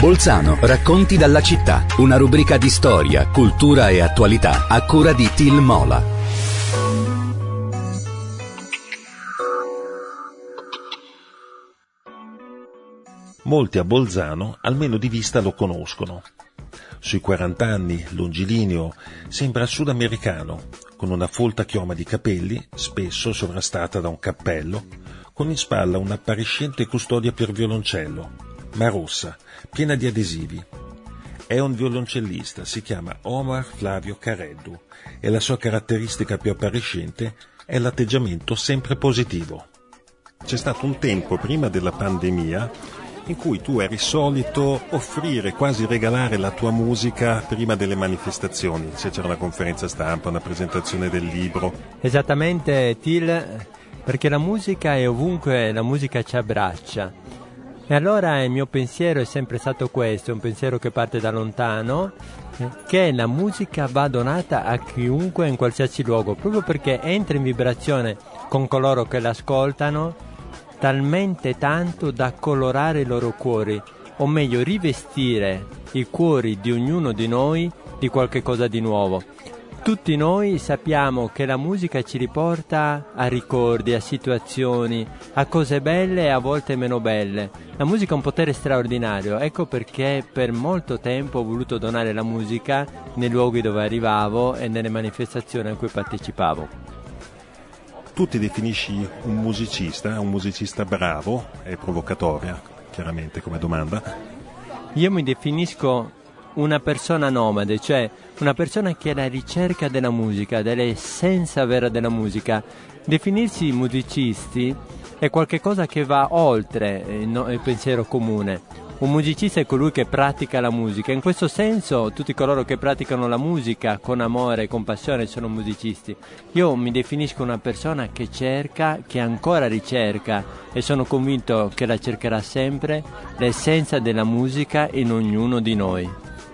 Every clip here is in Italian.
Bolzano, racconti dalla città, una rubrica di storia, cultura e attualità a cura di Til Mola. Molti a Bolzano almeno di vista lo conoscono. Sui 40 anni, longilineo, sembra sudamericano, con una folta chioma di capelli, spesso sovrastata da un cappello, con in spalla un'appariscente custodia per violoncello, ma rossa, piena di adesivi. È un violoncellista, si chiama Omar Flavio Careddu e la sua caratteristica più appariscente è l'atteggiamento sempre positivo. C'è stato un tempo prima della pandemia in cui tu eri solito offrire, quasi regalare la tua musica prima delle manifestazioni, se c'era una conferenza stampa, una presentazione del libro. Esattamente, Til, perché la musica è ovunque, la musica ci abbraccia. E allora il mio pensiero è sempre stato questo, un pensiero che parte da lontano, che la musica va donata a chiunque in qualsiasi luogo, proprio perché entra in vibrazione con coloro che l'ascoltano talmente tanto da colorare i loro cuori, o meglio rivestire i cuori di ognuno di noi di qualche cosa di nuovo. Tutti noi sappiamo che la musica ci riporta a ricordi, a situazioni, a cose belle e a volte meno belle. La musica ha un potere straordinario, ecco perché per molto tempo ho voluto donare la musica nei luoghi dove arrivavo e nelle manifestazioni a cui partecipavo. Tu ti definisci un musicista bravo e provocatoria, chiaramente come domanda. Io mi definisco una persona nomade, cioè una persona che è alla ricerca della musica, dell'essenza vera della musica. Definirsi musicisti è qualcosa che va oltre il pensiero comune. Un musicista è colui che pratica la musica. In questo senso tutti coloro che praticano la musica con amore e con passione sono musicisti. Io mi definisco una persona che cerca, che ancora ricerca, e sono convinto che la cercherà sempre, l'essenza della musica in ognuno di noi.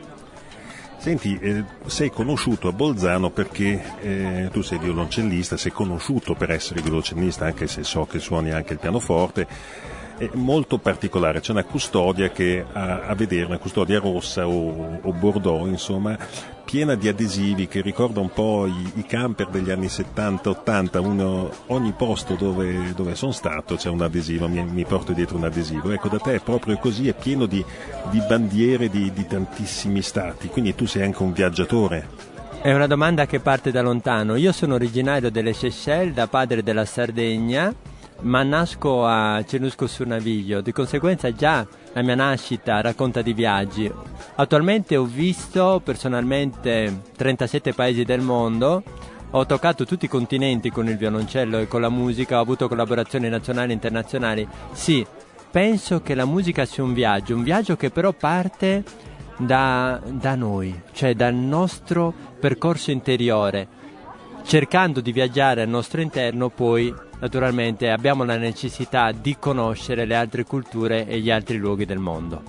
Senti, sei conosciuto a Bolzano perché tu sei violoncellista, sei conosciuto per essere violoncellista, anche se so che suoni anche il pianoforte. È molto particolare, c'è una custodia che a vedere, una custodia rossa o bordeaux, insomma, piena di adesivi che ricorda un po' i camper degli anni 70-80, ogni posto dove sono stato c'è un adesivo, mi porto dietro un adesivo. Ecco, da te è proprio così, è pieno di bandiere di tantissimi stati, quindi tu sei anche un viaggiatore. È una domanda che parte da lontano. Io sono originario delle Seychelles, da padre della Sardegna, ma nasco a Cernusco-sur-Naviglio, di conseguenza già la mia nascita racconta di viaggi. Attualmente ho visto personalmente 37 paesi del mondo, ho toccato tutti i continenti con il violoncello e con la musica, ho avuto collaborazioni nazionali e internazionali. Sì, penso che la musica sia un viaggio che però parte da noi, cioè dal nostro percorso interiore. Cercando di viaggiare al nostro interno, poi naturalmente abbiamo la necessità di conoscere le altre culture e gli altri luoghi del mondo.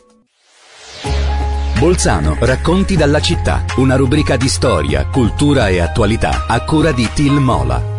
Bolzano, racconti dalla città, una rubrica di storia, cultura e attualità a cura di Til Mola.